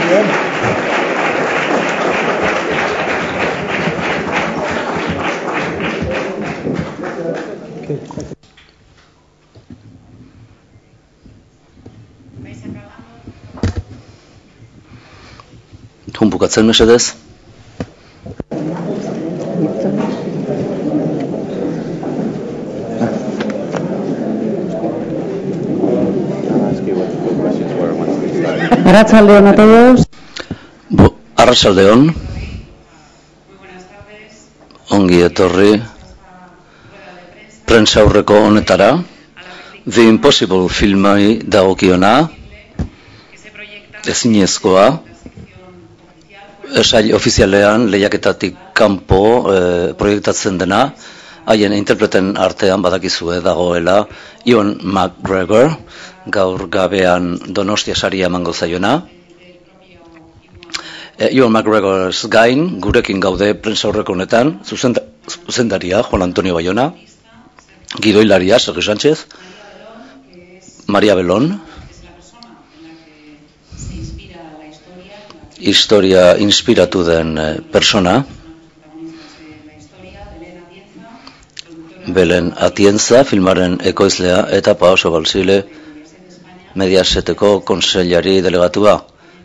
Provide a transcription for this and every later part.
Bukatzen mesedez. Arratsaldeon a todos. Arratsaldeon. Ongi etorri prentsa aurreko honetara. The Impossible filmai dagokiona. Ezinezkoa. Esail ofizialean lehiaketatik kanpo proiektatzen dena, haien interpreten artean badakizue dagoela Ewan McGregor, gaur gabean Donostia saria emango zaiona. Ewan McGregor's gain, gurekin gaude prentsa aurreko honetan, zuzendaria Juan Antonio Bayona, gidoilaria Sergio Sánchez, Maria Belón, historia inspiratu den persona, Belen Atienza, filmaren ekoizlea, eta Pauso Balsile, Mediaseteko kontseilari delegatua.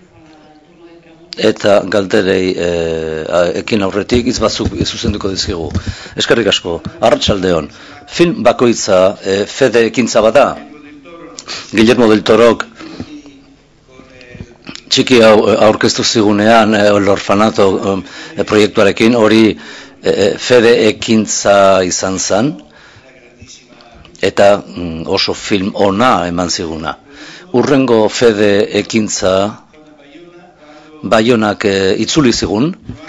Eta galderei ekin aurretik hitz batzuk zuzenduko dizkigu. Eskerrik asko, arratsaldeon. Film bakoitza fede ekintza bada. Guillermo del Torok txiki aurkeztu zigunean el orfanato proiektuarekin, hori fede ekintza izan zen, eta oso film ona eman ziguna. Urrengo fede ekintza Baionak itzuli zigun,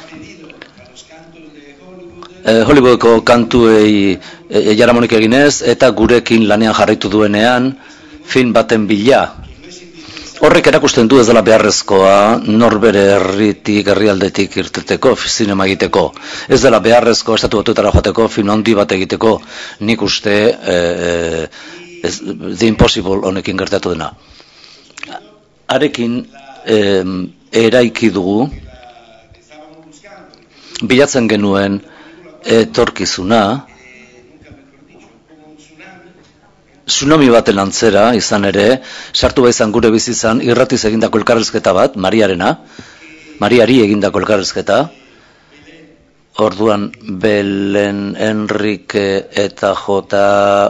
Hollywoodeko kantuei jaramonik eginez, eta gurekin lanean jarraitu duenean film baten bila. Horrek erakusten du ez dela beharrezkoa norbere herritik, herrialdetik irteteko, zinema egiteko. Ez dela beharrezko estatu batuetara joateko, film handi bat egiteko, nik uste The Impossible honekin gertatu dena. Arekin eraiki dugu, bilatzen genuen etorkizuna, tsunami baten antzera izan ere, sartu izan gure bizitzan irratiz egindako elkarrizketa bat, Mariari egindako elkarrizketa, orduan Belen, Enrique eta Jota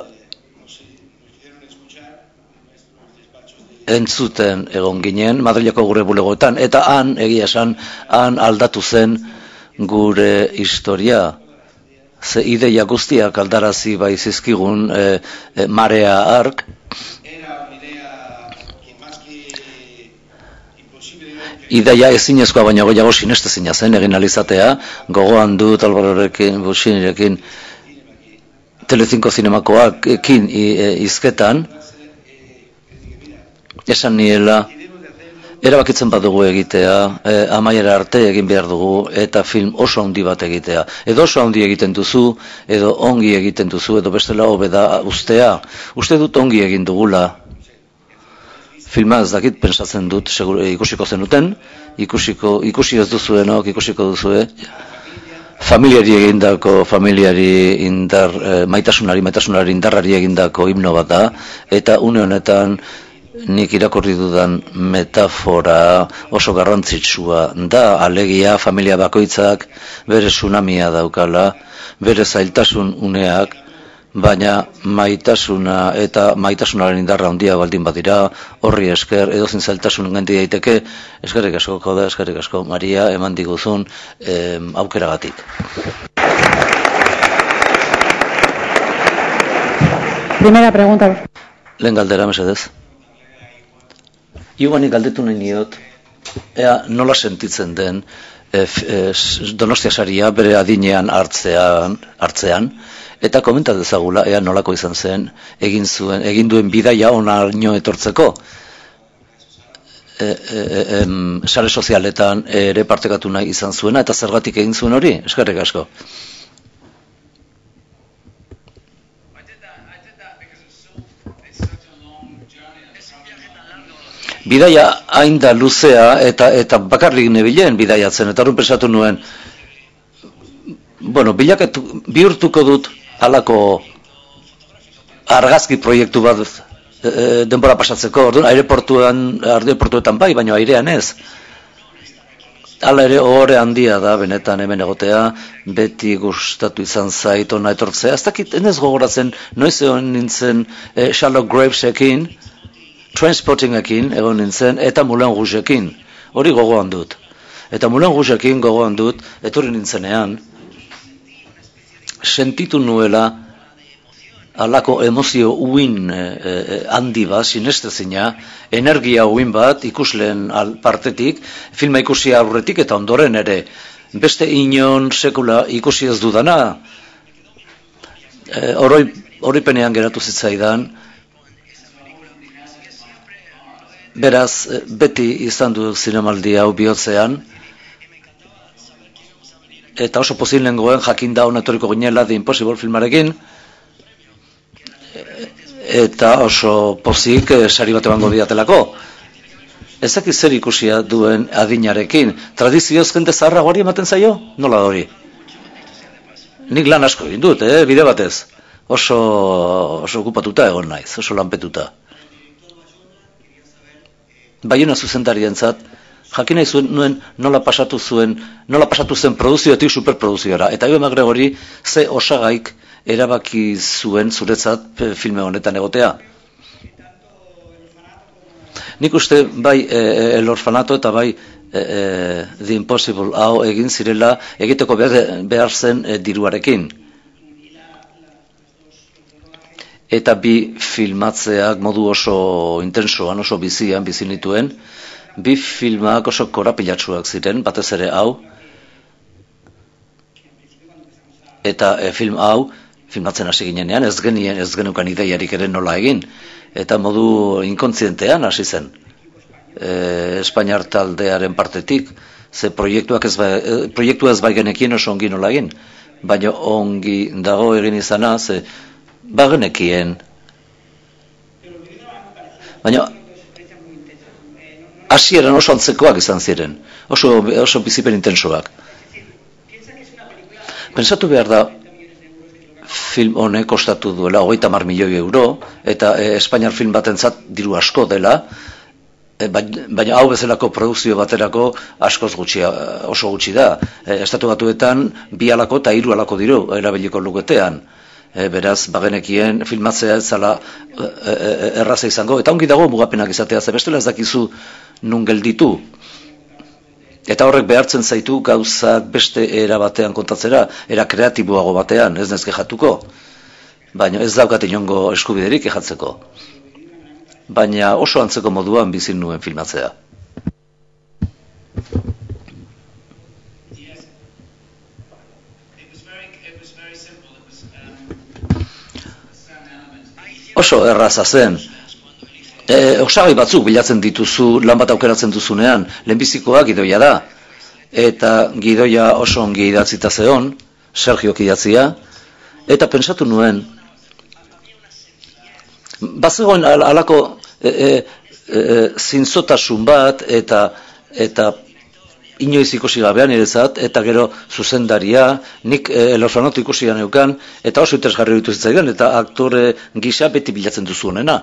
entzuten egon ginen Madrileko gure bulegoetan, eta han, egia esan, han aldatu zen gure historia. Ze ideia guztiak aldarazi bai zizkigun Marea Ark. Ideia ezinezkoa baina goiago sinestezina zen egin alizatea, gogoan dut Alvarorekin, Buxinirekin, Telecinco Zinemakoakin izketan, esan niela, erabakitzen badugu egitea, amaiera arte egin behar dugu, eta film oso handi bat egitea. Edo oso handi egiten duzu, edo ongi egiten duzu, edo bestela hobe da ustea. Uste dut ongi egin dugula. Filma ez dakit, pentsatzen dut, ikusiko zenuten, ikusi ez duzuenok, ikusiko duzue. Familiari egindako, maitasunari indarrari egindako himno bat da, eta une honetan, nik irakurri dudan metafora oso garrantzitsua da, alegia familia bakoitzak bere tsunamia daukala, bere zailtasun uneak, baina maitasuna eta maitasunaren indarra handia baldin badira, horri esker, edozin zailtasun gendi daiteke. Eskerrik asko, Koda, eskerrik asko, Maria, eman diguzun aukeragatik. Primera pregunta. Lehen galdera, mesedez. Iuanik galdetu nahi niot, nola sentitzen den Donostia saria bere adinean hartzean, eta komenta dezagula, nolako izan zen, egin duen bidaia onaino etortzeko. Sare sozialetan ere partekatu nahi izan zuena, eta zergatik egin zuen hori? Eskerrik asko. bidaia hain da luzea eta bakarrik nebilen bidaiatzen, eta horren pensatu nuen, bueno, bihurtuko dut halako argazki proiektu bat denbora pasatzeko, orduan aireportuetan bai, baina airean ez. Hala ere ohore handia da benetan hemen egotea, beti gustatu izan zait ona etortzea. Ez dakit, enez gogoratzen, noiz egon nintzen Charlotte Gravesekin, Trainspottingekin egon nintzen, eta Moulin Rougeekin. Hori gogoan dut. Eta Moulin Rougeekin gogoan dut, etorri nintzenean, sentitu nuela halako emozio uin handi bat, sinestezina, energia uin bat, ikusleen partetik, filma ikusi aurretik eta ondoren ere, beste inon sekula ikusi ez dudana, oroipenean geratu zitzaidan, beraz, beti izan du zinemaldi hau bihotzean, eta oso pozilnengoen jakin da honetoriko ginela The Impossible filmarekin, eta oso pozik sari bat emango diatelako. Ezak zer ikusia duen adinarekin. Tradizioz jente zaharra hori ematen zaio? Nola hori? Nik lan asko egin dut, bide batez. Oso okupatuta egon naiz, oso lanpetuta. Baiona zuzendarientzat, jakin nahi nuen nola pasatu zen produzioetik superproduzioara. Eta Ewan McGregori ze osagaik erabaki zuen zuretzat filme honetan egotea. Nik uste bai El Orfanato eta bai The Impossible hau egin zirela egiteko behar zen diruarekin. Eta bi filmatzeak modu oso intensoan, oso bizi nituen, bi filmak oso korapilatsuak ziren, batez ere hau, eta film hau, filmatzen hasi ginenean, ez genukan ideiarik ere nola egin, eta modu inkontzientean hasi zen. Espainiar taldearen partetik, ze proiektua ez bai genekien oso ongi nola egin, baina ongi dago egin izana, ze bagenekien. Baina hasieran oso antzekoak izan ziren, oso bizipen intensoak. Pensatu behar da, film honek kostatu duela 30 milioi euro, eta Espainiar film batentzat diru asko dela, baina hau bezalako produkzio baterako askoz oso gutxi da. Estatu Batuetan 2 alako eta 3 alako diru erabiliko luketean. Beraz, bagenekien filmatzea ez zala erraza izango, eta ongi dago mugapenak izatea, ze bestela ez dakizu nun gelditu. Eta horrek behartzen zaitu gauzak beste era batean kontatzera, era kreatiboago batean, ez nez kexatuko. Baina ez daukat inongo eskubiderik kejatzeko. Baina oso antzeko moduan bizin nuen filmatzea. Oso erraza zen. Osagai batzuk bilatzen dituzu lan bat aukeratzen duzunean, lehenbizikoa gidoia da. Eta gidoia oso ongi idatzita zeon, Sergiok idatzia, eta pentsatu nuen, bazegoen alako zintzotasun bat, eta inoiz ikusi gabean irezat, eta gero zuzendaria, nik El Orfanato ikusi neukan, eta oso interesgarri ditu zitzaidan, eta aktore gisa beti bilatzen duzu honena.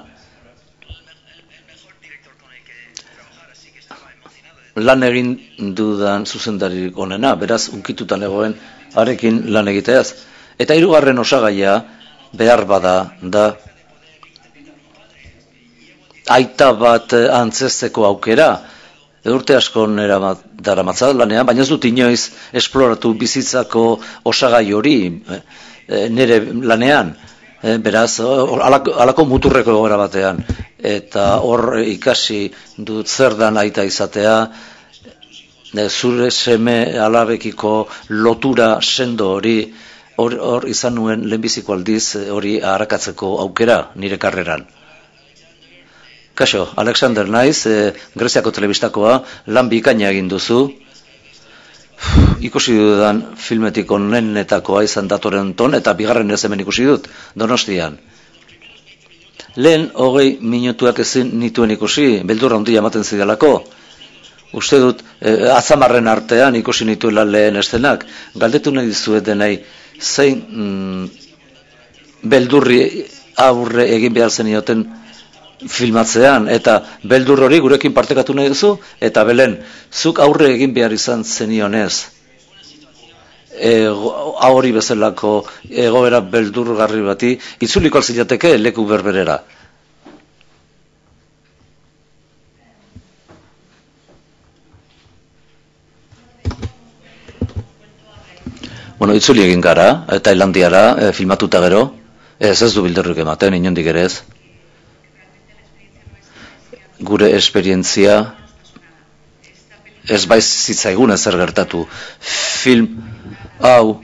Lan egin dudan zuzendaririk onena, beraz unkitutan egoen harekin lan egiteaz. Eta 3. osagaia behar bada da aita bat antzesteko aukera, urte asko daramatzat lanean, baina ez dut inoiz esploratu bizitzako osagai hori nire lanean. Beraz, alako muturreko egoera batean, eta hor ikasi dut zer dan aita izatea, zure seme alabekiko lotura sendo hori, hor izan nuen lehenbiziko aldiz hori arakatzeko aukera nire karreran. Kaixo, Alexander naiz, Greziako telebistakoa, lan bikaina egin duzu, ikusi dudan filmetik onenetakoa izan datoren ton, eta bigarren ez hemen ikusi dut, Donostian. Lehen 20 minutuak ezin nituen ikusi, beldurra handia ematen zidalako. Uste dut, atzamarren artean ikusi nituela lehen eszenak. Galdetu nahi dizuet denei, zein beldurri aurre egin behar zenioten filmatzean, eta beldur hori gurekin partekatu nahi duzu, eta Belen, zuk aurre egin behar izan zenionez, hori bezalako egoera beldurgarri bati, itzuliko alzinateke leku berberera. Bueno, itzuli egin gara, Tailandiara, filmatuta gero, ez du bildurrik ematen, inondik ere ez. Gure esperientzia ez baiz zitzaigun ezer gertatu. Film hau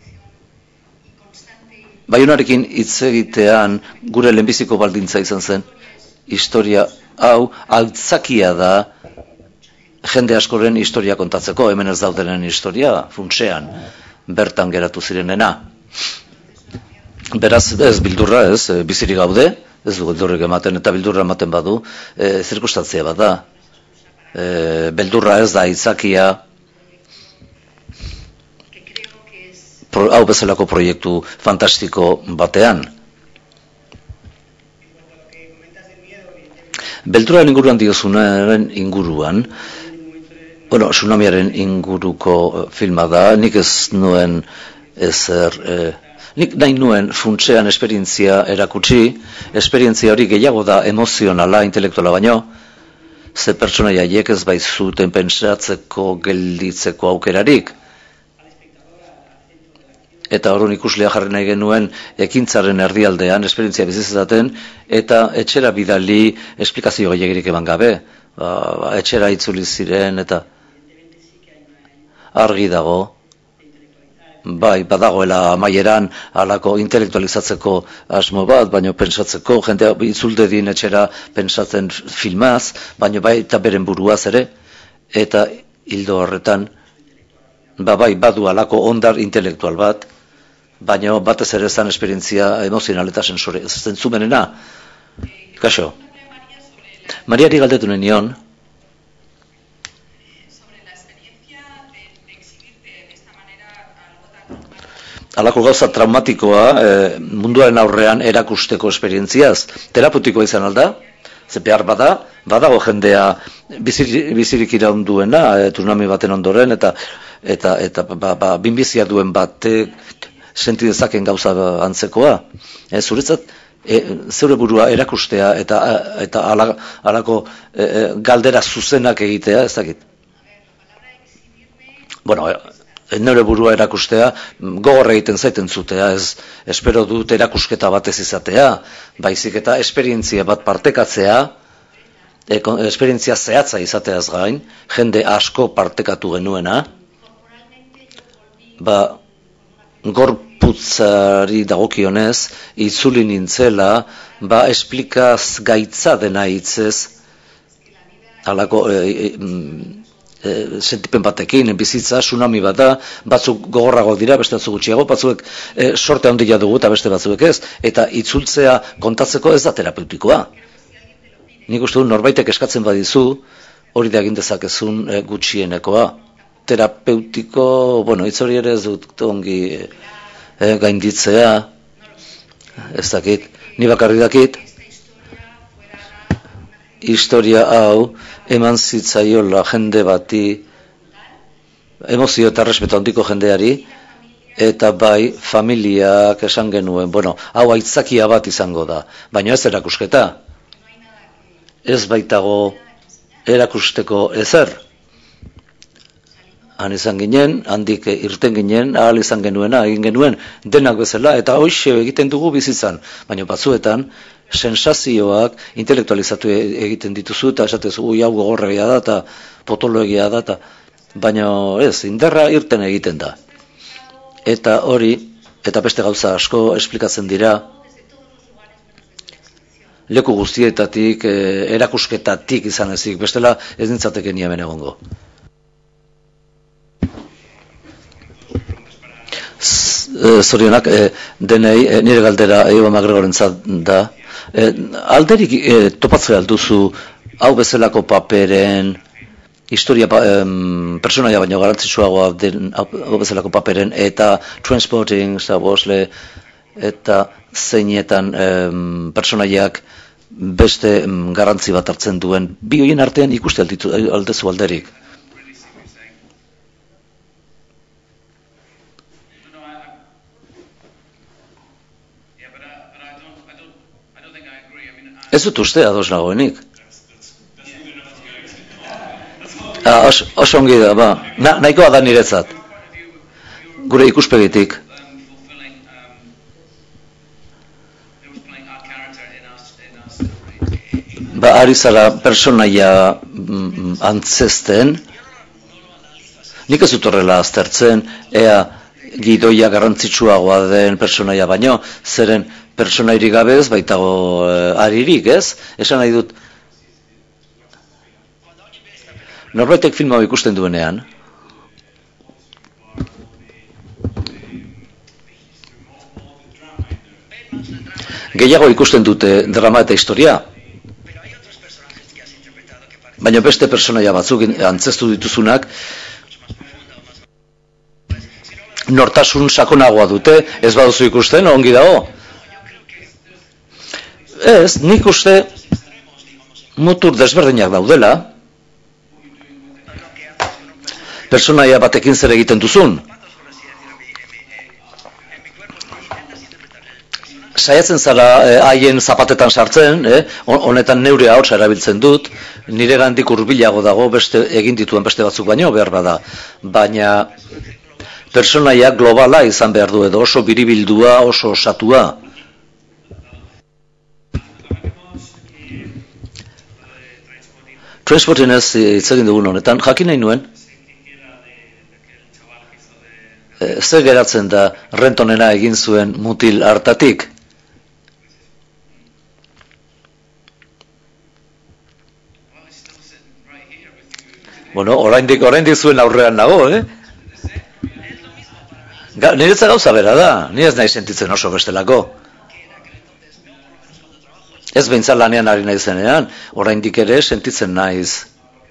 Baionarekin hitz egitean gure lehenbiziko baldintza izan zen. Historia hau altzakia da jende askoren historia kontatzeko, hemen ez daudenen historia, funtsean, bertan geratu zirenena. Beraz, ez bildurra, ez, bizirik gaude, ez du beldurrik ematen, eta bildurra ematen badu, zirkustantzia bat da. Beldurra ez da aitzakia, hau bezalako proiektu fantastiko batean. Beldurraren inguruan diozunaren inguruan, bueno, tsunamiaren inguruko filma da, nik ez nuen ezer... Nik nahi nuen funtsean esperientzia erakutsi, esperientzia hori gehiago da emozionala, intelektuala baino, ze pertsonaia haiek ez baitzuten pentsatzeko gelditzeko aukerarik. Eta horren ikuslea jarri nahi genuen ekintzaren erdialdean, esperientzia bizizaten, eta etxera bidali esplikazio gehiagirik eman gabe. Etxera itzuli ziren, eta argi dago. Bai, badagoela amaieran halako intelektualizatzeko asmo bat, baino pentsatzeko, jendea itzulde etxera pentsatzen filmaz, baino bai eta beren buruaz ere, eta hildo horretan, bai, badu halako ondar intelektual bat, baino batez ere zan esperientzia emozional eta zentzumenena. Kaixo, Mariari galdetu nion, halako gauza traumatikoa munduaren aurrean erakusteko esperientziaz. Terapeutikoa izan alda, ze behar badago jendea bizirik iraunduena, tsunami baten ondoren, eta binbizia duen batek senti dezaken gauza antzekoa. Zuretzat, zeure burua erakustea eta halako galdera zuzenak egitea, ez dakit. Bueno, neure burua erakustea, gogor egiten zaiten zutea, ez espero dut erakusketa batez izatea, baizik eta esperientzia bat partekatzea, esperientzia zehatza izateaz gain, jende asko partekatu genuena, gorputzari dagokionez, itzuli nintzela, esplikaz gaitza dena hitzez, halako sentipen batekin, bizitza, tsunami bat da, batzuk gogorrago dira, beste batzuk gutxiago, batzuek sorte handia dugu eta beste batzuek ez, eta itzultzea kontatzeko ez da terapeutikoa. Nik uste du norbaitek eskatzen badizu, hori da egin dezakezun gutxienekoa. Terapeutiko, bueno, hitz hori ere ez dut ongi gainditzea, ez dakit, ni bakarri dakit, historia hau eman zitzaiola jende bati, emozio eta respeto handiko jendeari, eta bai familiak esan genuen, bueno, hau aitzakia bat izango da, baina ez erakusketa, ez baitago erakusteko ezer. Han izan ginen, handik irten ginen, ahal izan genuena, egin genuen, denak bezala, eta hoxe egiten dugu bizitzan, baina batzuetan, sensazioak intelektualizatu egiten dituzu, eta esatezu, hau gogorregia da, eta potoloegia da, baina ez, indarra irten egiten da. Eta hori, eta beste gauza asko esplikatzen dira, leku guztietatik, erakusketatik izan ezik, bestela ez nintzateke ni hemen egongo. Zorionak, denei, nire galdera Eva McGregorentzat da, Alderik topatzea alduzu hau bezalako paperen historia personaia baino garrantzitsuagoa den hau bezalako paperen eta Transporting, Bosle eta zeinetan personaiak beste garrantzi bat hartzen duen bi horien artean ikuste aldezu alderik. Ez dut uste ados nagoenik. Oso ongi da, nahikoa da niretzat. Gure ikuspegitik. Ari zara personaia antzesten, nik ez dut horrela aztertzen, ea gidoia garrantzitsuagoa den personaia baino, zeren personairik gabe ez baitago aririk, ez? Esan nahi dut, norbaitek film hau ikusten duenean, gehiago ikusten dute drama eta historia, baina beste personaia batzuk antzestu dituzunak nortasun sakonagoa dute, ez baduzu ikusten, ongi dago. Ez, nik uste mutur desberdinak daudela, personaia batekin zer egiten duzun. Saiatzen zara haien zapatetan sartzen, honetan neure ahotsa erabiltzen dut, nire gandik hurbilago dago beste egin dituen beste batzuk baino behar bada, baina personaia globala izan behar du edo oso biribildua, oso osatua. Transporting ez hitz egin dugun honetan, jakin nahi nuen, zer geratzen da Rentonena egin zuen mutil hartatik? Bueno, oraindik zuen aurrean nago, Niretzat gauza bera da, ni ez nahi sentitzen oso bestelako. Ez behintzat lanean ari naizenean, oraindik ere sentitzen naiz.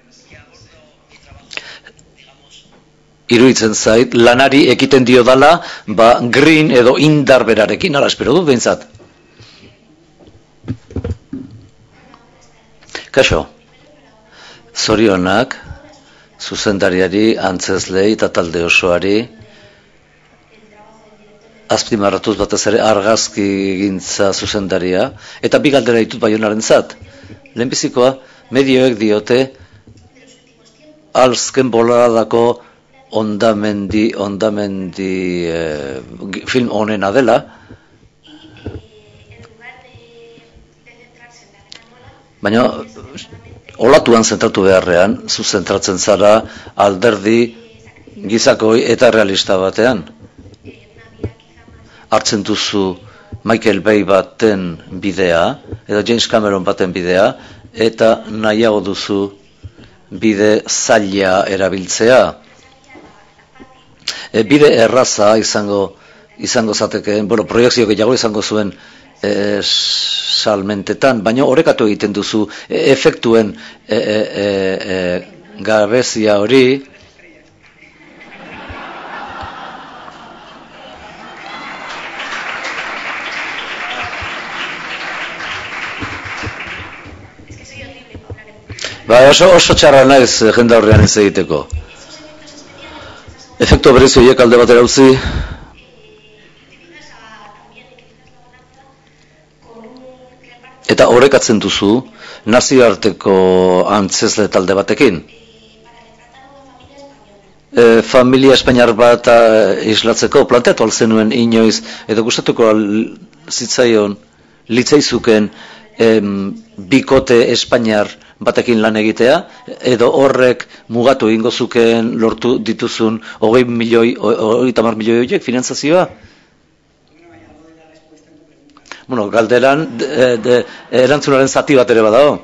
Iruditzen zait, lanari ekiten dio dala, green edo indar berarekin, ala espero dut behintzat. Kaixo, zorionak, zuzendariari, antzezlei eta talde osoari, azpimarratuz batez ere argazki gintza zuzendaria, eta bi galdera ditut Baionarentzat. Lehenbizikoa, medioek diote, alzken boladako ondamendi film honena dela, baina olatuan zentratu beharrean, zu zentratzen zara alderdi gizakoi eta realista batean. Hartzen duzu Michael Bay baten bidea, edo James Cameron baten bidea, eta nahiago duzu bide zaila erabiltzea. Bide erraza izango zatekeen, proiekzio gehiago izango zuen salmentetan, baina orekatu egiten duzu efektuen gabezia hori, oso txarra naiz jende aurrean ez egiteko. Efektu berezi horiek alde batera utzi. Eta orekatzen duzu nazioarteko antzezle talde batekin. Familia espainiar bat islatzeko planteatu alzenuen inoiz, edo gustatuko litzaizuken bikote espainiar batekin lan egitea, edo horrek mugatu egingo zukeen lortu dituzun 20 milioi horiek finantzazioa? Bueno, galderan erantzunaren zati bat ere badago.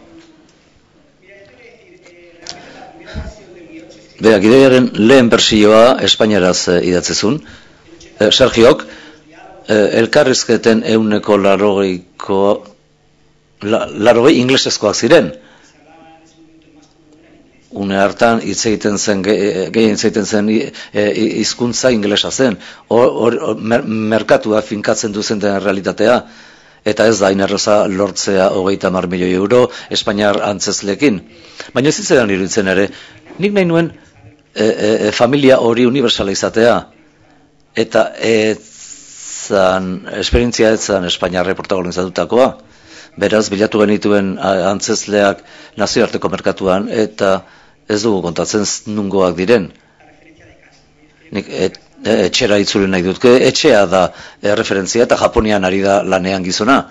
Gidoiaren lehen bertsioa espainieraz idatzezun. Sergiok, elkarrizketen 80% 80 inglesezkoak ziren. Une hartan hitz egiten zen, gehien hitz egiten zen hizkuntza ingelesa zen. Merkatua finkatzen duzen den realitatea, eta ez da inerroza lortzea 30 milioi euro Espainiar antzezlekin. Baina ez zitzaidan iruditzen ere, nik nahi nuen familia hori universala izatea, eta esperientzia etzan Espainiarre protagonizatutakoa. Beraz, bilatu genituen antzezleak nazioarteko merkatuan, eta ez dugu kontatzen nungoak diren. Nik etxera itzuli nahi dutke, etxea da referentzia, eta Japonian ari da lanean gizona.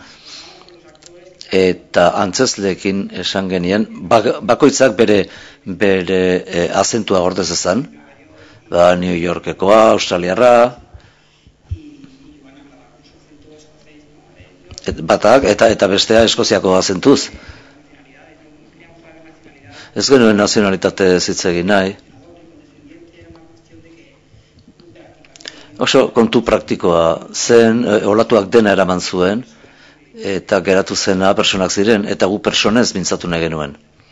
Eta antzezleekin esan genien, bakoitzak bere azentua gordez ezan, New Yorkekoa, Australiarra, batak eta bestea Eskoziako azentuz. Ez genuen nazionalitate hitz egin nahi. Oso kontu praktikoa zen, olatuak dena eraman zuen, eta geratu zena personak ziren, eta gu personez mintzatu nahi genuen.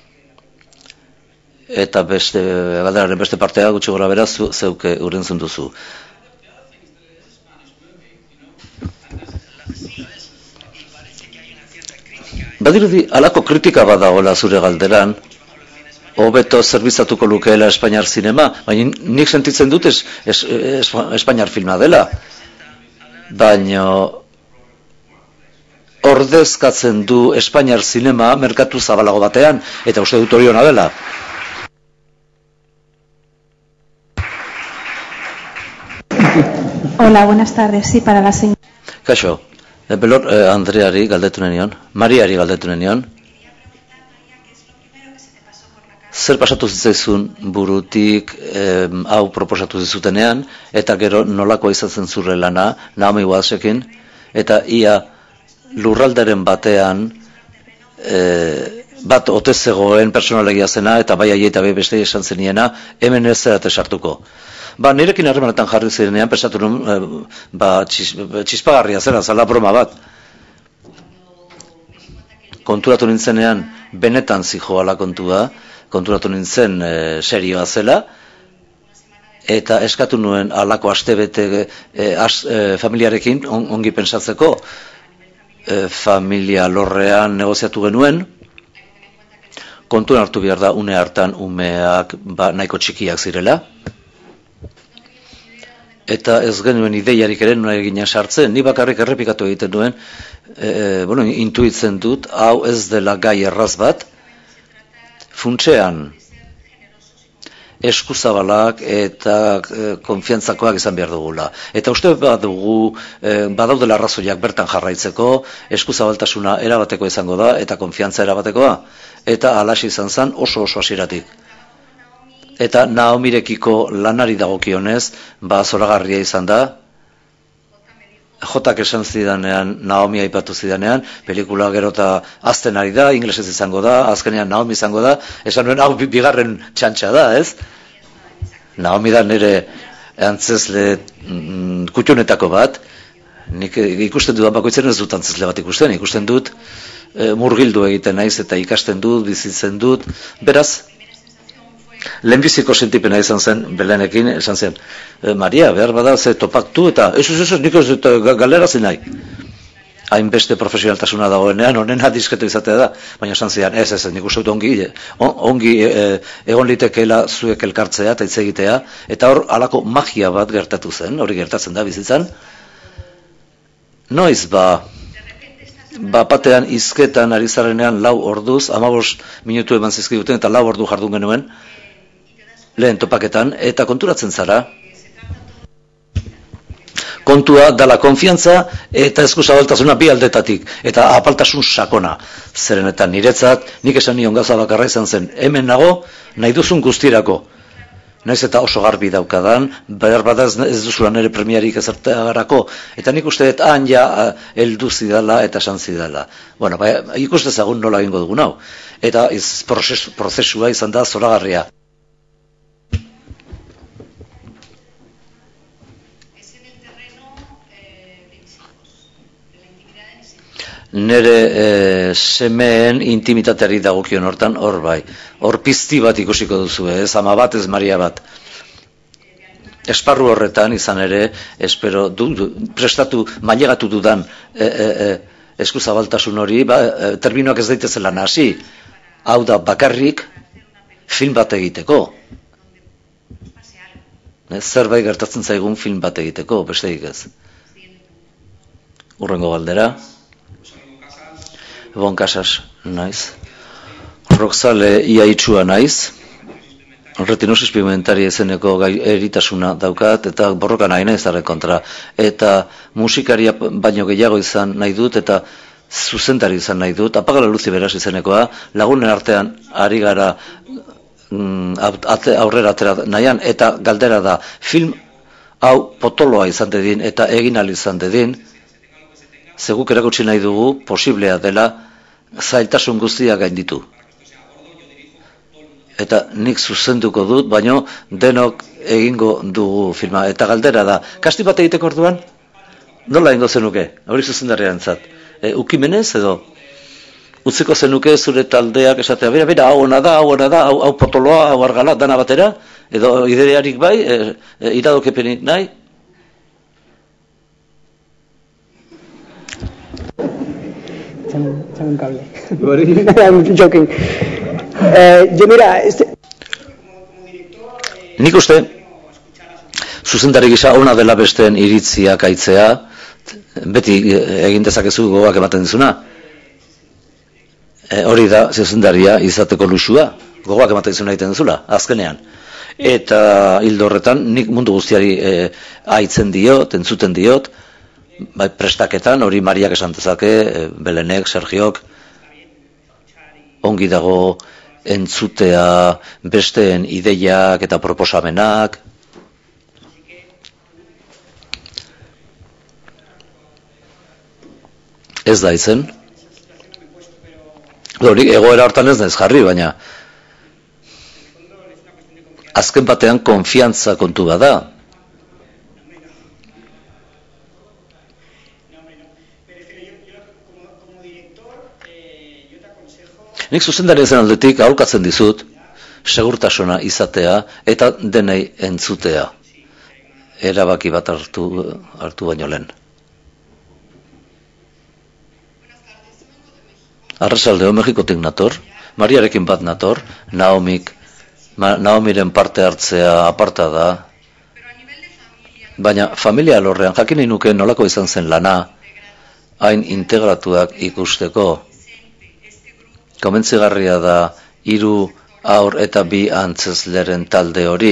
Eta galderaren beste partea gutxi gora beraz zeuke urentzun duzu. Badirudi, alako kritika badagoela zure galderan, hobeto zerbizatuko lukeela Espainiar zinema, baina nik sentitzen dut Espainiar filma dela. Baina ordezkatzen du Espainiar zinema merkatu zabalago batean, eta uste dut hori ona dela. Hola, buenas tardes. Sí, para la señora. Kaixo, Andreari galdetu nenion, Mariari galdetu nenion. Zer pasatu zitzaizun burutik hau proposatu zizutenean, eta gero nolakoa izatzen zure lana, Naomi Wattesekin, eta ia lurraldaren batean bat ote zegoen personalegia zena, eta bai aieta beste esan zeniena, hemen ez zerate sartuko. Nirekin harremanetan jarri zirenean, pensatu nuen, txispagarria zera, zala broma bat. Konturatu nintzenean, benetan zijoala kontua, konturatu nintzen serioa zela, eta eskatu nuen alako astebete familiarekin ongi pentsatzeko, familia lorrean negoziatu genuen, kontuan hartu behar da une hartan umeak nahiko txikiak zirela, eta ez genuen ideiarik ere nuna egina sartzen, ni bakarrik errepikatu egiten duen, intuitzen dut, hau ez dela gai erraz bat, funtsean eskuzabalak eta konfiantzakoak izan behar dugula. Eta uste badugu, badaudela arrazoiak bertan jarraitzeko, eskuzabaltasuna erabateko izango da, eta konfiantza erabatekoa, eta alaxi izan zen oso hasieratik. Eta Naomirekiko lanari dagokionez, zoragarria izan da, Jotak esan zidanean, Naomi aipatu zidanean, pelikula gero eta azten ari da, inglesez izango da, azkenean Naomi izango da, esan nuen, hau bigarren txantxa da, ez? Naomi da nire antzezle kutxunetako bat, nik ikusten dut, bakoitzen ez dut antzezle bat ikusten dut, murgildu egiten naiz eta ikasten dut, bizitzen dut, beraz, lehenbiziko sentipena izan zen, Belenekin, esan zen, Maria, behar bada, ze topaktu, eta ez, nik ez dut galera zen nahi. Hainbeste profesionaltasuna dagoenean, honena disketo izatea da, baina esan zidan, ez, nik uste dut ongi egon litekeela zuek elkartzea, eta hitz egitea, eta hor, alako magia bat gertatu zen, hori gertatzen da bizitzan. Noiz, batean izketan ari zarenean 4 orduz, 15 minutu eman zizkiguten, eta 4 ordu jardun genuen, lehen topaketan, eta konturatzen zara, kontua dala konfiantza eta eskuzabaltasuna bi aldetatik, eta apaltasun sakona. Zeren eta niretzat, nik esan nion gauza bakarra izan zen, hemen nago, nahi duzun guztirako. Naiz eta oso garbi daukadan, behar bada ez duzula nire premiarik ezarteagarako, eta nik uste dut ja heldu zidala eta esan zidala. Bueno, ikuste zagun nola egingo dugun hau. Eta prozesua izan da zoragarria. nire semeen intimitateari dagokion hortan, hor bai. Hor pizti bat ikusiko duzu, ez ama bat, ez Maria bat. Esparru horretan izan ere, espero, prestatu, mailegatu dudan eskuzabaltasun hori, terminoak ez daitezela nahasi. Hau da bakarrik film bat egiteko. Zerbait gertatzen zaigun film bat egiteko, besteik ez. Urrengo galdera. Bon Casas naiz. Roxale ia itxua naiz. Retinosis pigmentaria izeneko eritasuna daukat eta borroka nahi naiz horren kontra. Eta musikaria baino gehiago izan nahi dut eta zuzendari izan nahi dut. Apagala Luzi Beras izenekoa, lagunen artean ari gara aurrera atera nahian eta galdera da film hau potoloa izan dedin eta egin ahal izan dedin. Zeguk erakutsi nahi dugu posiblea dela zailtasun guztia gainditu. Eta nik zuzenduko dut, baino denok egingo dugu filma. Eta galdera da, kasti bat egiteko orduan? Nola egingo zenuke? Hori zuzendarrean zat. Ukimenez edo? Utziko zenuke zure taldeak esatea, bera, hau ona da, hau potoloa, hau argala, dana batera? Edo idearik bai, iradokepenik nahi? Echame un cable. I'm joking. Yo mira, Nik uste, zuzendari gisa ona dela besteen iritziak aitzea, beti egin dezakezu gogoak ematen dizuna. Hori da zuzendaria izateko luxua, gogoak ematen dizuna egiten duzula, azkenean. Eta hildo horretan, nik mundu guztiari aitzen diot, entzuten diot, bai prestaketan, hori Mariak esan dezake, Belenek, Sergiok, ongi dago entzutea besteen ideiak eta proposamenak. Ez da izen. Hori egoera hortan ez naiz jarri, baina azken batean konfiantza kontu bada. Nik zuzendari zen aldetik aholkatzen dizut, segurtasuna izatea eta denei entzutea. Erabaki bat hartu baino lehen. Arratsaldeo Mexikotik nator, Mariarekin bat nator, Naomiren parte hartzea aparta da. Baina familia alorrean jakin nahi nuke nolako izan zen lana, hain integratuak ikusteko. Komentzigarria da 3 haur eta 2 antzezleren talde hori,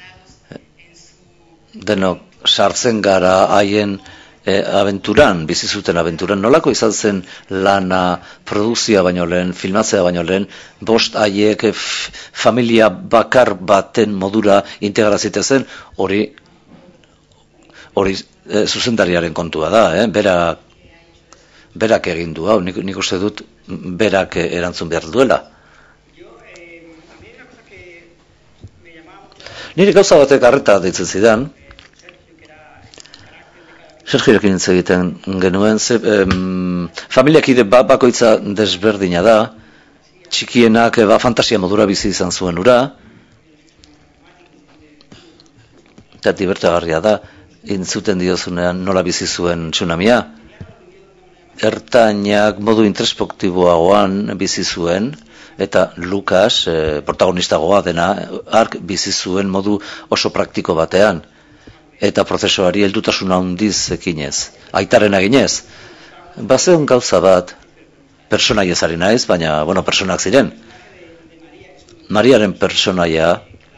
denok sartzen gara haien abenturan, bizi zuten abenturan. Nolako izan zen lana, produkzioa baino lehen, filmatzea baino lehen, 5 haiek familia bakar baten modura integrazite zen, hori zuzendariaren kontua da, berak egin du, hau, nik uste dut berak erantzun behar duela. Nire gauza batek harreta deitzen zidan, Sergiorekin hitz egiten genuen, familiakide bakoitza desberdina da, txikienak fantasia modura bizi izan zuen ura, eta divertagarria da, entzuten diozunean nola bizi zuen tsunamia. Ertainak modu introspektiboagoan bizi zuen, eta Lukas, protagonistagoa dena, ark bizi zuen modu oso praktiko batean. Eta prozesuari heldutasuna handiz ekinez, aitaren eginez. Bazeon gauza bat, personaiez ari naiz, baina, personak ziren. Mariaren personaia,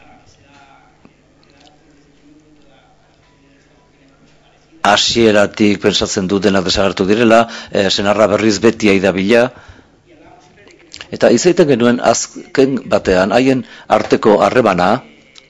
hasieratik pentsatzen dut denak desagertu direla, senarra berriz beti aidabila, eta izaiten genuen azken batean, haien arteko harremana,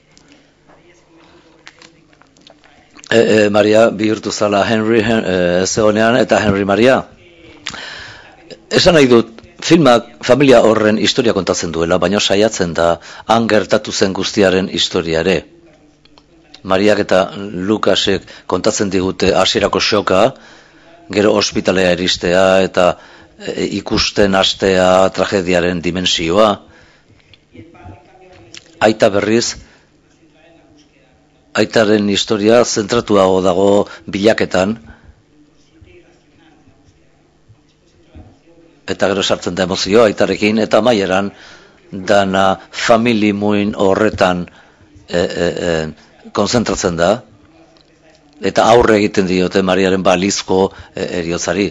Maria bihurtu zala Henry zegoenean eta Henry Maria. Esan nahi dut, filmak familia horren historia kontatzen duela, baina saiatzen da han gertatu zen guztiaren historiare. Mariak eta Lukasek kontatzen digute hasierako xoka, gero ospitalea iristea eta ikusten hastea tragediaren dimensioa. Aita berriz, aitaren historia zentratuago dago bilaketan, eta gero sartzen da emozioa aitarekin, eta amaieran dana famili muin horretan konzentratzen da, eta aurre egiten diote Mariaren balizko eriotzari.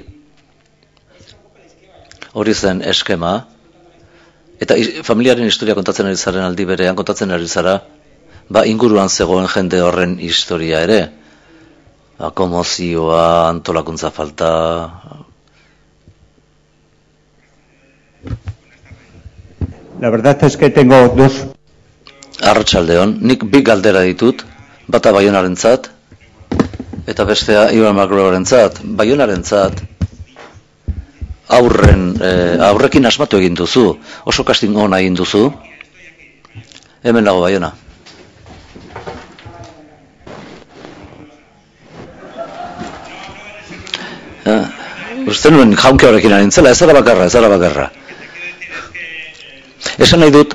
Hori zen eskema, eta familiaren historia kontatzen ari zaren aldi berean, kontatzen ari zara, inguruan zegoen jende horren historia ere. Komozioa, antolakuntza falta. La verdad es que tengo dos. Arratsaldeon, nik bi galdera ditut, bata Baionarentzat, eta bestea Iban Macrorentzat. Baionarentzat, aurrekin asmatu egin duzu, oso casting ona egin duzu. Hemen dago Baiona. Uste nuen jaunke horrekin anintzela, ez ara bakarra. Esan nahi dut,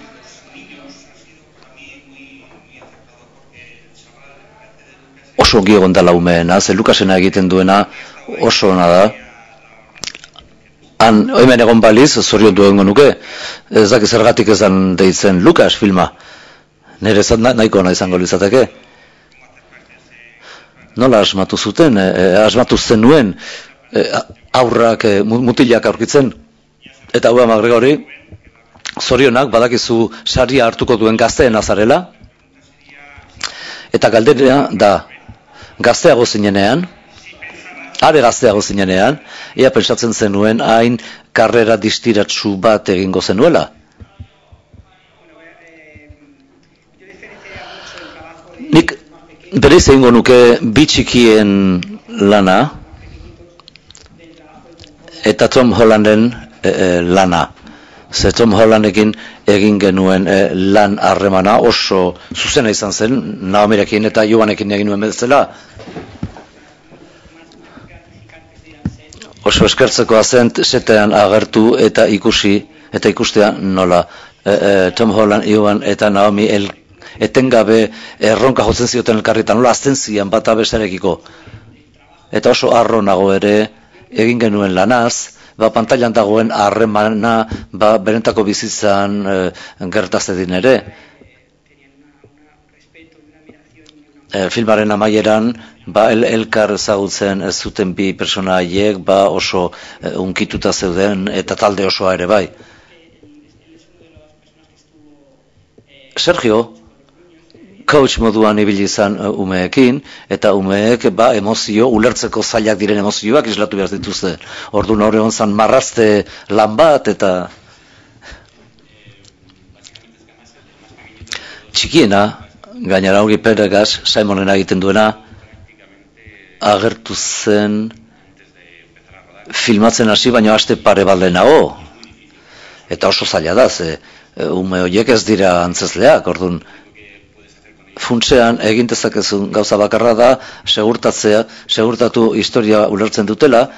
oso ongi egon dela umeena, ze Lukasena egiten duena oso ona da. Hemen egon baliz, zorion duen nuke, ez dakit zergatik ezan deitzen Lukas filma. Nire nahiko ona izango lizateke. Nola asmatu zuten, asmatu zenuen aurrak mutilak aurkitzen. Eta hua Magregori, zorionak badakizu saria hartuko duen gazteena zarela. Eta galdera da, gazteago zinenean, ea pentsatzen zenuen hain karrera distiratsu bat egingo zenuela. Nik bereiz egingo nuke bi txikien lana eta Tom Hollanden lana. Ze Tom Hollandekin egin genuen lan harremana oso zuzena izan zen, Naomirekin eta Joanekin egin nuen bezala. Oso eskertzekoa zen setean agertu eta ikustea nola Tom Holland, Joan eta Naomi etengabe erronka jotzen zioten elkarritan, nola azten zian bata bestearekiko. Eta oso harro nago ere egin genuen lanaz, pantailan dagoen harremana berentako bizitzan gertazedin ere. Filmaren amaieran elkar ezagutzen ez zuten bi persona haiek oso unkituta zeuden eta talde osoa ere bai. Sergio coach moduan ibili izan umeekin, eta umeek emozio, ulertzeko zailak diren emozioak islatu behar dituzte. Orduan hori onzan marrazte lan bat, eta txikiena, gainera hori Peregas, Simonen egiten duena, agertu zen filmatzen hasi, baina aste pare baldenago. Eta oso zaila da, ze ume horiek ez dira antzezleak, orduan funtsean egin dezakezun gauza bakarra da segurtatu historia ulertzen dutela.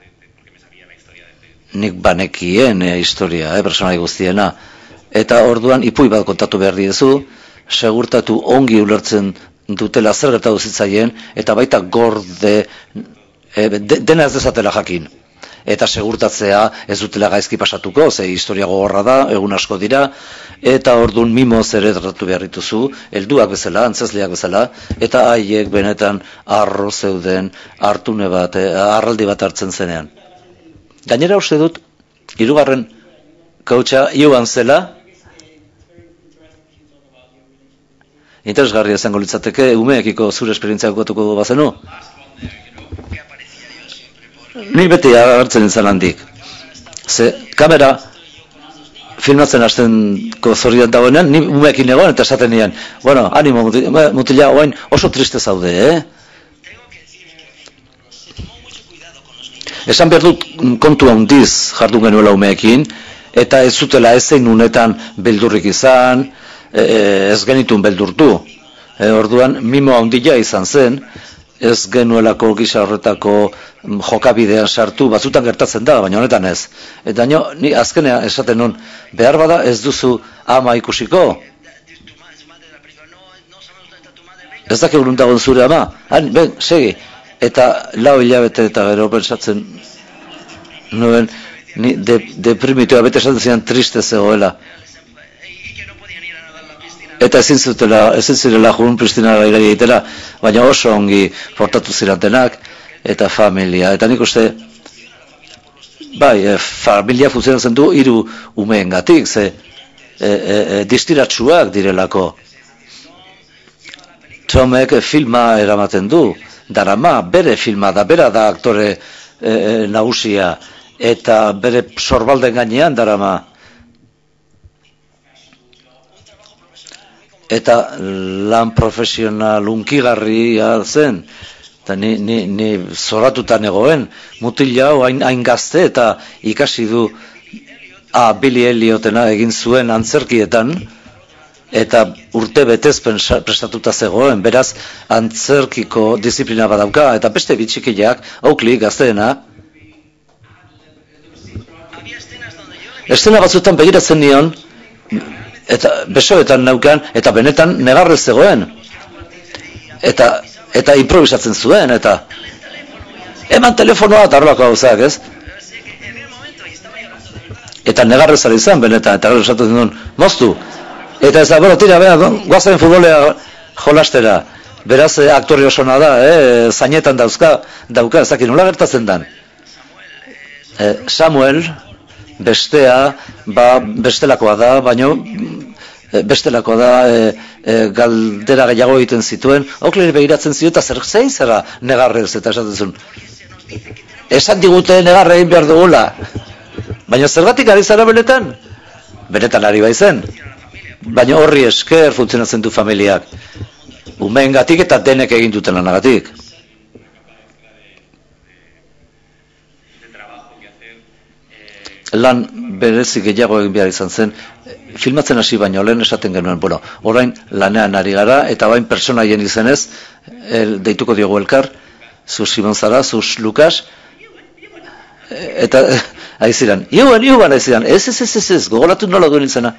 Nik banekien historia, personai guztiena. Eta orduan ipui bat kontatu behar diezu, segurtatu ongi ulertzen dutela zer gertatu zitzaien, eta baita gorde dena ez dezatela jakin. Eta segurtatzea ez dutela gaizki pasatuko, ze historia gogorra da, egun asko dira, eta orduan mimoz ere tratatu behar dituzu, helduak bezala, antzezleak bezala, eta haiek benetan arro zeuden hartune bat, arraldi bat hartzen zenean. Gainera uste dut, hirugarren coacha Joan zela, interesgarria izango litzateke, umeekiko zure esperientzia kokatuko bazenu? Ni beti agertzen izan handik. Ze kamera filmatzen hastenko zorian dagoenean, ni umeekin egon eta esaten nian, bueno, animo mutila, oain oso triste zaude, Esan behar dut kontu handiz jardun genuela umeekin, eta ez zutela ezein unetan beldurrik izan, ez genitun beldurtu. Orduan, mimo handia izan zen, ez genuelako gisa horretako jokabidean sartu, batzutan gertatzen da, baina honetan ez. Eta ni azkenean esaten nun, behar bada ez duzu ama ikusiko? Ez dakik uruntagon zure ama? Ben, segi. Eta 4 hilabete eta gero pentsatzen nuen, ni deprimitua, bete esaten zian triste zegoela. Eta ezin zirela jurun Pristinara irari egitera, baina oso ongi portatu ziratenak, eta familia. Eta nik uste, bai, familia funtzionatzen du 3 umeengatik, ze distiratsuak direlako. Tomek filma eramaten du, darama, bere filma da, bera da aktore nagusia, eta bere sorbalden gainean darama. Eta lan profesional unkigarria zen, eta ni zoratutan egoen, mutila hau hain gazte eta ikasi du Billy Elliotena egin zuen antzerkietan, eta urte betez prestatuta zegoen, beraz antzerkiko disiplina badauka, eta beste bitxikiak, Oakley gazteena. Estena batzutan begiratzen nion, eta besoetan naukan, eta benetan negarrez zegoen. Eta improvisatzen zuen, eta eman telefonoa eta horrelako gauzak, ez? Eta negarrez ari izan benetan, eta gero esatu duen, moztu. Eta ez da, bueno, tira, guazen futbolea jolastera. Beraz, aktore osona da, zainetan dauka, ezakin, nola gertatzen dan? Samuel, bestea, bestelakoa da, baina bestelakoa da, galdera gehiago egiten zituen, Oakley begiratzen zio, eta zein zera negarrez, eta esaten zuen. Esan digute negarre egin behar dugula. Baina zergatik ari zara benetan? Benetan ari baizen. Baina horri esker funtzionatzen du familiak. Umeengatik eta denek egin duten lanagatik. Lan berezik gehiago egin behar izan zen, filmatzen hasi baino lehen esaten genuen, bueno, orain lanean ari gara, eta orain pertsonaien izenez, deituko diogu elkar, zu Simon zara, zu Lukas, eta aiziran, iuban aiziran, ez, gogoratu nola duen izena.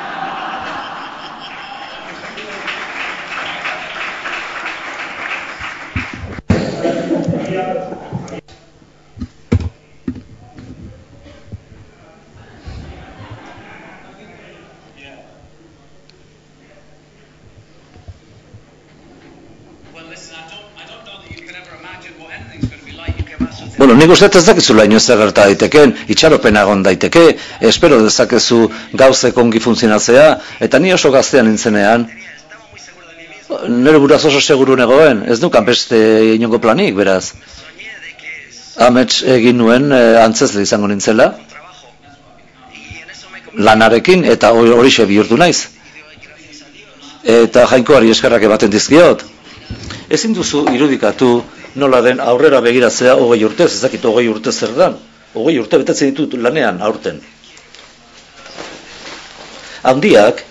Bueno, nik uste ez dakizula inoiz gerta daiteken, itxaropena egon daiteke, espero dezakezu gauzek ongi funtzionatzea, eta ni oso gaztean nintzenean, nire buraz oso seguru negoen, ez nukan beste inongo planik, beraz. Amets egin nuen antzezle izango nintzela, lanarekin, eta horixe bihurtu naiz. Eta jainkoari eskerrak ematen dizkiot. Ezin duzu irudikatu, nola den aurrera begiratzea 20 urtez, ez dakit 20 urte zer dan. 20 urte betetzen ditut lanean aurten. Handiak,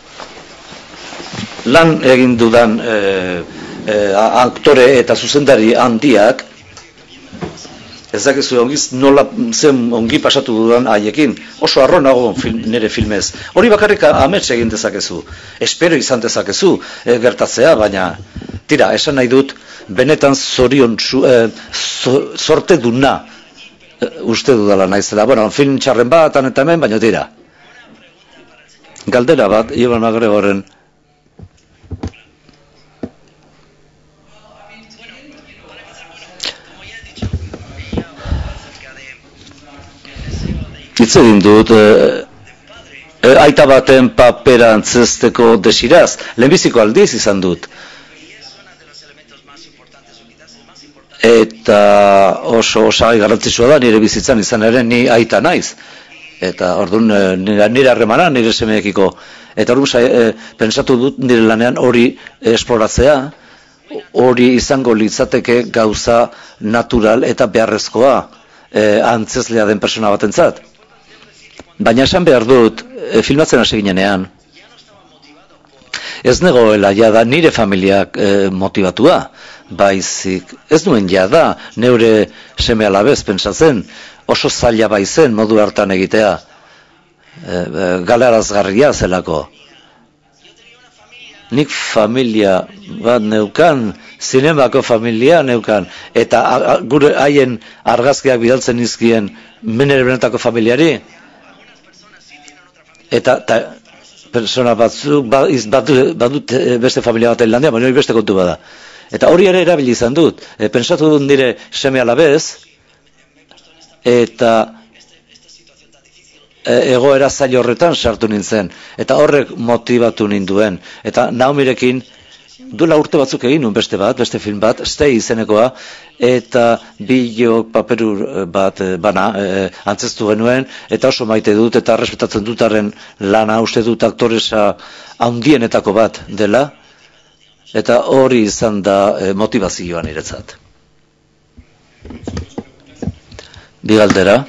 lan egin dudan aktore eta zuzendari handiak, ez dakizu nola zen ongi pasatu dudan haiekin, oso arro nago nire filmez. Hori bakarrik amets egin dezakezu, espero izan dezakezu gertatzea, baina tira, esan nahi dut, benetan zorion sorte duna uste dudala naizela. Bueno, film txarren bat, eta hemen, baina tira. Galdera bat, Iban McGregorren. Hitz egin dut, aita baten papera antzesteko desiraz, lehenbiziko aldiz izan dut. Eta oso osagai garrantzitsua da nire bizitzan izan ere ni aita naiz. Eta orduan nire harremana nire semeekiko. Eta orduan pentsatu dut nire lanean hori esploratzea, hori izango litzateke gauza natural eta beharrezkoa antzezlea den persona batentzat. Baina esan behar dut, filmatzen hasi ginenean, ez negoela jada nire familiak motivatua, baizik, ez nuen jada neure seme alabez pentsatzen, oso zaila baizen modu hartan egitea, galarazgarria zelako. Nik familia bat neukan, zinemako familia neukan, eta gure haien argazkiak bidaltzen izkien menere benetako familiari, eta persona batzuk badut beste familia bat Irlandia, baina hori beste kontu bada. Eta hori ere erabili izan dut, pentsatu dut nire seme alabez, eta egoera zail horretan sartu nintzen, eta horrek motibatu ninduen, eta Naomirekin duela urte batzuk egin nuen beste film bat, Stay izenekoa, eta bilok paperur bat antzestu genuen, eta oso maite dut, eta respetatzen dutaren lana uste dut aktoresa handienetako bat dela, eta hori izan da motivazioa niretzat. Bigaldera.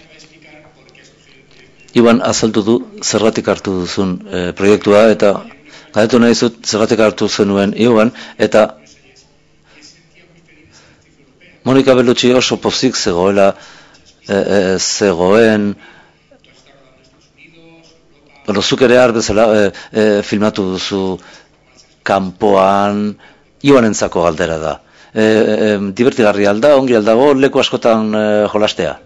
Iban azaldu du zergatik hartu duzun proiektua, eta galdetu nahi zut zergatik hartu zenuen Iban, eta Monika Bellucci oso pozik zegoela, zegoen, zuk ere bezala filmatu duzu kanpoan, Ibanentzako galdera da. Divertigarri alda, ongi aldago, leku askotan jolastea.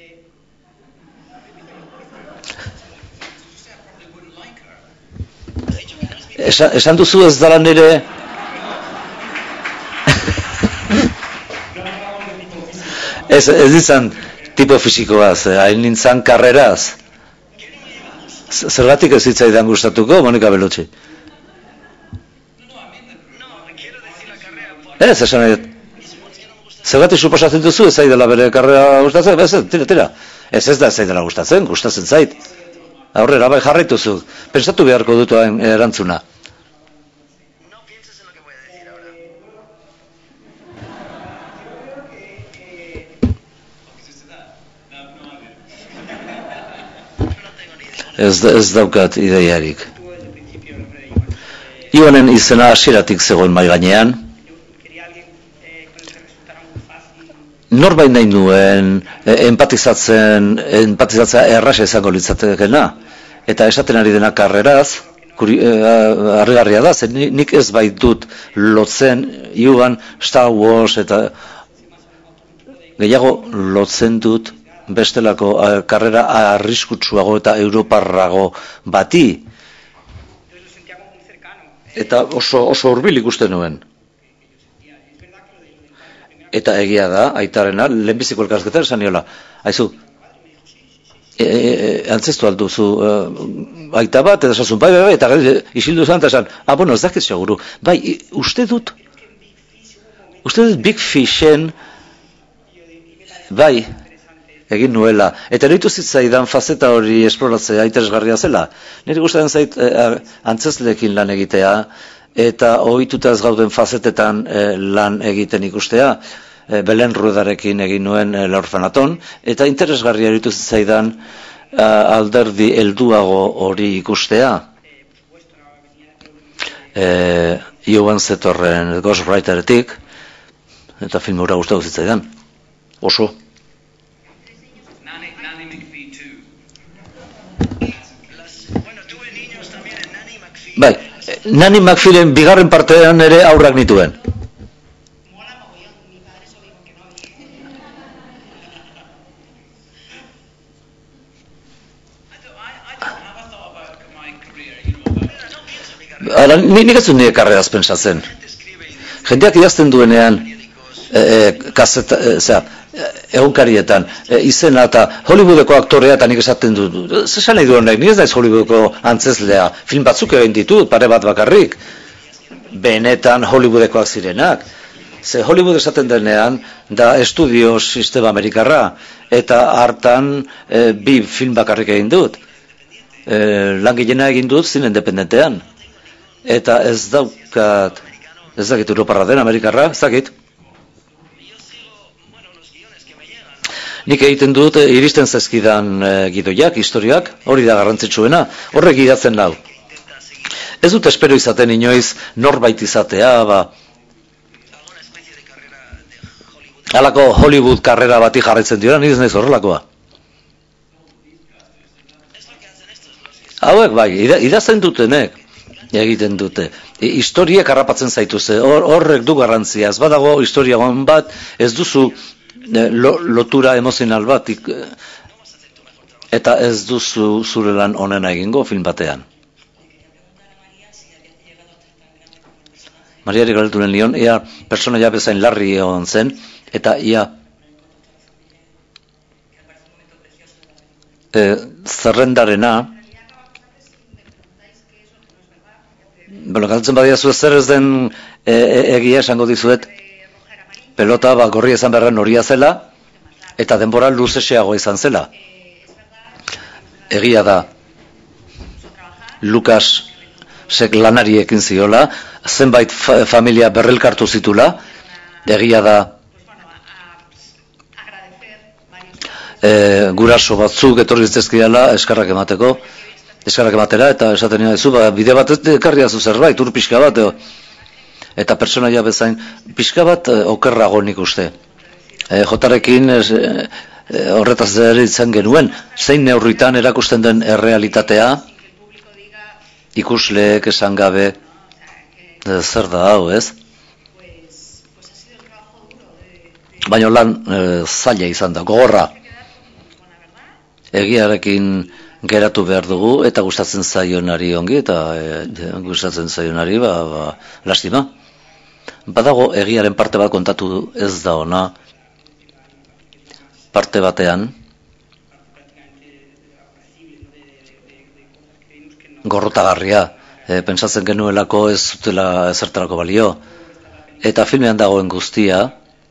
Esan duzu ez dala nire ez izan tipo fisikoaz, hain nintzan karreraz. Zergatik ez zitzaidan gustatuko, Monika Bellucci? Ez, esan nahi. Zergatik suposatzen duzu ez zaidala bere karrera gustatzen? Ez da ez zaidala gustatzen zait. Aurrera, bai jarraituzu. Pentsatu beharko dut erantzuna. Ez daukat ideiarik. Ibanen izena hasieratik zegoen mahai gainean. Norbait nahi nuen empatizatzea erraza izango litzatekeena, eta esaten ari dena karreraz, harrigarria da, zen nik ez baitut lotzen Iban Star Wars eta gehiago lotzen dut bestelako karrera arriskutsuago eta europarrago bati, eta oso hurbil ikusten nuen. Eta egia da, aitarena, lehenbiziko elkarrizketa esan niola. Aizu, antzestu alduzu aita bat, eta esasun, bai, eta isildu zan, eta esan, bueno, ez dakit seguru. Bai, uste dut Big Fishen, bai, egin nuela. Eta eritu zitzaidan fazeta hori esploratzea interesgarria zela. Nire gustatzen zait antzezleekin lan egitea, eta ohituta ez gauden fazetetan lan egiten ikustea, Belen Ruedarekin egin nuen L'Orfanaton, eta interesgarria eritu zitzaidan alderdi helduago hori ikustea. Joan zetorren Ghostwriteretik, eta film hura gustatu zitzaidan. Oso. Bai, Nanny McPheeren bigarren partean ere aurrak nituen. Nik ez dut nire karreraz pentsatzen. Jendeak idazten duenean, egunkarietan, izena eta Hollywoodeko aktorea eta nik esaten dut, zesan nahi duen nahi, nik ez naiz Hollywoodeko antzezlea, film batzuk egin ditut, pare bat bakarrik, benetan Hollywoodeko zirenak. Ze Hollywood esaten denean, da estudio sistema amerikarra, eta hartan bi film bakarrik egin dut. Langilena egin dut zine independentean. Eta ez dakit Europarra den, Amerikarra, ez dakit. Nik egiten dut iristen zaizkidan gidoiak, historiak, hori da garrantzitsuena, horrek idatzen nau. Ez dut espero izaten inoiz norbait izatea, halako Hollywood karrera bati jarraitzen dira, niz naiz horrelakoa. Hauek bai, idazten dutenek egiten dute. Historiak harrapatzen zaituzte, horrek du garrantzia. Ez badago historia bat, ez duzu lotura emozional bat, eta ez duzu zure lan onena egingo film batean. Mariari galdeturen nion, ea pertsonaia bezain larri egon zen, eta ia zerrendarena, galtzen badiazu zer ez den egia esango dizuet, pelota gorri ezan beharren horia zela, eta denbora luzeseago izan zela. Egia da, Lukasek lanari ekin ziola, zenbait familia berrelkartu zitula, egia da, guraso batzuk etorri zizkiala eskarrak ematera, eta esaten nire zu, bide bat ekarri azu zerbait, ur pixka bat, eta pertsonaia bezain, pixka bat okerrago nik uste. Jotarekin horretaz deritzen genuen, zein neurritan erakusten den errealitatea, ikusleek esan gabe, zer da hau, ez? Baina lan zaila izan da, gogorra. Egiarekin geratu behar dugu, eta gustatzen zaionari ongi, eta gustatzen zaionari, lastima. Badago egiaren parte bat kontatu ez da ona, parte batean, gorrotagarria, pentsatzen genuelako ez zutela ezertarako balio, eta filmean dagoen guztia,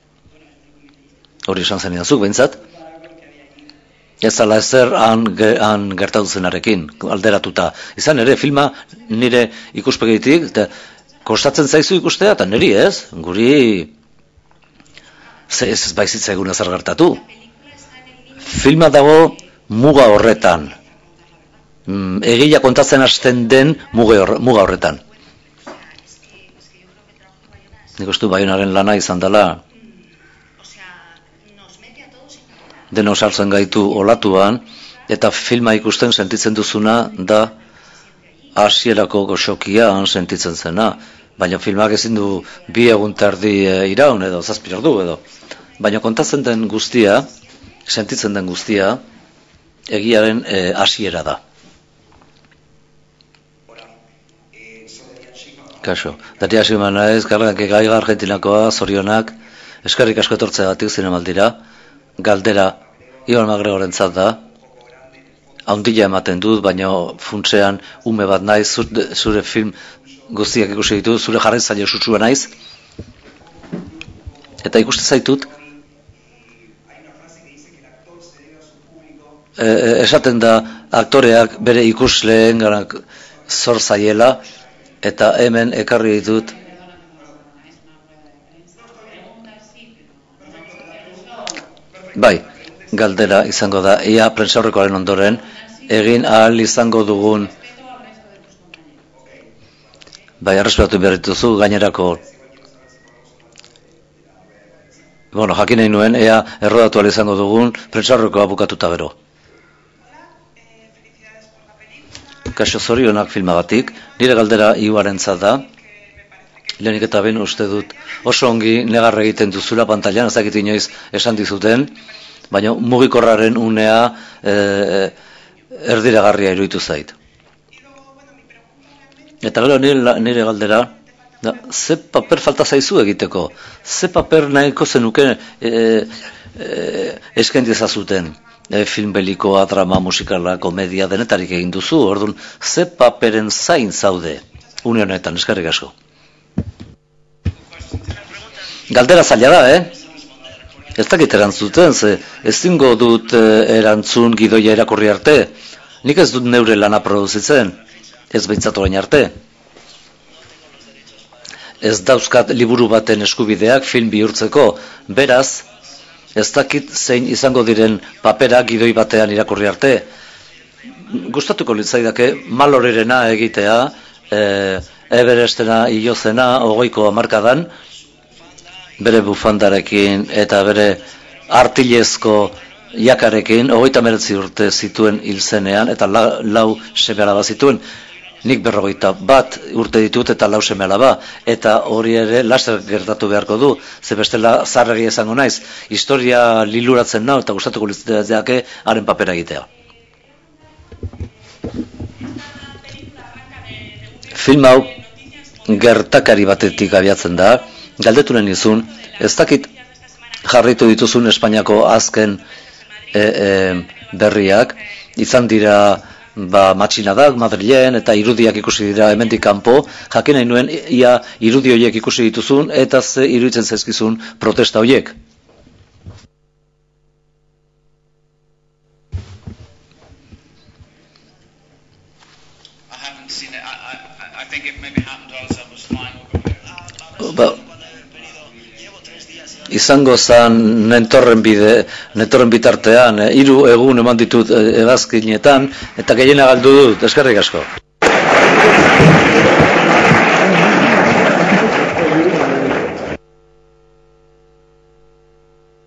hori esan zen idazuk behintzat, ez dala ezer han gertatu zenarekin, alderatuta. Izan ere, filma nire ikuspegitik, kostatzen zaizu ikustea, eta niri ez, guri ez baizitza egun ezer gertatu. Filma dago muga horretan, egila kontatzen hasten den muga horretan. Nik uste Baionaren lana izan dela, deno sartzen gaitu olatuan, eta filma ikusten sentitzen duzuna da hasierako goxokian sentitzen zena. Baina filmak ezin du 2 egun terdi iraun edo 7 ordu edo. Baina kontatzen den guztia, sentitzen den guztia, egiaren hasiera da. Kaso, Daria Ximana ez, Gaiga Argentinakoa, zorionak, eskerrik asko etortzeagatik zinemaldira, galdera Iban Magregorentzat da, haundila ematen dut, baina funtsean ume bat naiz, zure film guztiak ikusi ditu, zure jarraitzaile sutsua naiz, eta ikusten zaitut, esaten da aktoreak bere ikusleen zor zaiela, eta hemen ekarri ditut bai, galdera izango da, ia prentsaurrekoaren ondoren egin ahal izango dugun bai, arrespiratu behar dituzu gainerako jakin nahi nuen, ea errodatu ahal izango dugun prentsaurrekoa bukatuta gero. Kaso zorionak filmagatik, nire galdera Iuarentzat da, lehenik eta behin uste dut oso ongi negarra egiten duzula pantailan, ez dakit inoiz esan dizuten, baina mugikorraren unea erdiragarria iruditu zait. Eta gero nire galdera, ze paper falta zaizu egiteko, ze paper nahiko zenuke eskainti ezazuten. Film belikoa, drama, musikala, komedia, denetarik egin duzu, orduan, ze paperen zain zaude, une honetan, eskerrik asko. Galdera zaila da, Ez dakit erantzuten, ze ezingo dut erantzun gidoia irakurri arte, nik ez dut neure lana produzitzen, ez behintzat orain arte. Ez dauzkat liburu baten eskubideak film bihurtzeko, beraz, ez dakit zein izango diren paperak gidoi batean irakurri arte. Gustatuko litzaidake malorerena egitea, Everestena hilozena 20ko hamarkadan, bere bufandarekin eta bere artilezko jakarekin 39 urte zituen hil zenean eta lau seme-alaba zituen. Nik 41 urte ditut eta 4 seme-alaba, eta hori ere laster gertatu beharko du, ze bestela zarregi esango naiz. Historia liluratzen nau eta gustatuko litzaidake haren papera egitea. Film hau gertakari batetik abiatzen da, galdeturen nizun, ez dakit jarritu dituzun Espainiako azken berriak, izan dira matxinadak Madrilen eta irudiak ikusi dira hemendik kanpo, jakin nahi nuen ia irudi horiek ikusi dituzun eta ze iruditzen zaizkizun protesta horiek. Izango zan nentorren bitartean, 3 egun eman ditut ebazkinetan, eta gehiena galdu dut, eskerrik asko.